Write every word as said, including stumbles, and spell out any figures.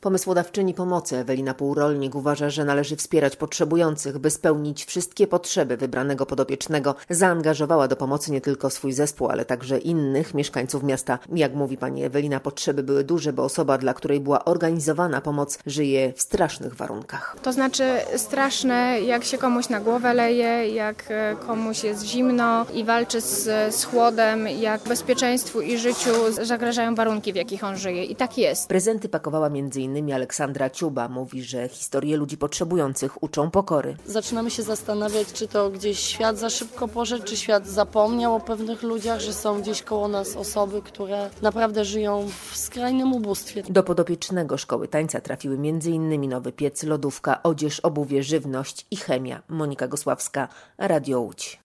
Pomysłodawczyni pomocy Ewelina Półrolnik uważa, że należy wspierać potrzebujących, by spełnić wszystkie potrzeby wybranego podopiecznego. Zaangażowała do pomocy nie tylko swój zespół, ale także innych mieszkańców miasta. Jak mówi pani Ewelina, potrzeby były duże, bo osoba, dla której była organizowana pomoc, żyje w strasznych warunkach. To znaczy straszne, jak się komuś na głowę leje, jak komuś jest zimno i walczy z, z chłodem, jak bezpieczeństwu i życiu zagrażają warunki, w jakich on żyje. I tak jest. Prezenty pakowała między innymi Aleksandra Ciuba. Mówi, że historie ludzi potrzebujących uczą pokory. Zaczynamy się zastanawiać, czy to gdzieś świat za szybko poszedł, czy świat zapomniał o pewnych ludziach, że są gdzieś koło nas osoby, które naprawdę żyją w skrajnym ubóstwie. Do podopiecznego Szkoły Tańca trafiły między innymi nowy piec, lodówka, odzież, obuwie, żywność i chemia. Monika Gosławska, Radio Łódź.